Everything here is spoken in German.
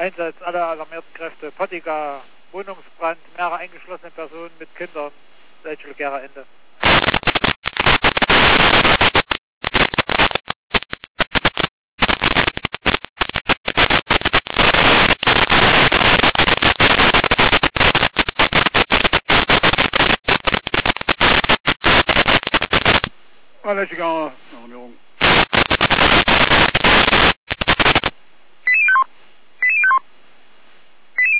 Einsatz aller alarmierten Kräfte. Pottiga, Wohnungsbrand, mehrere eingeschlossene Personen mit Kindern. Seltschel-Gera Ende. Alarmierung.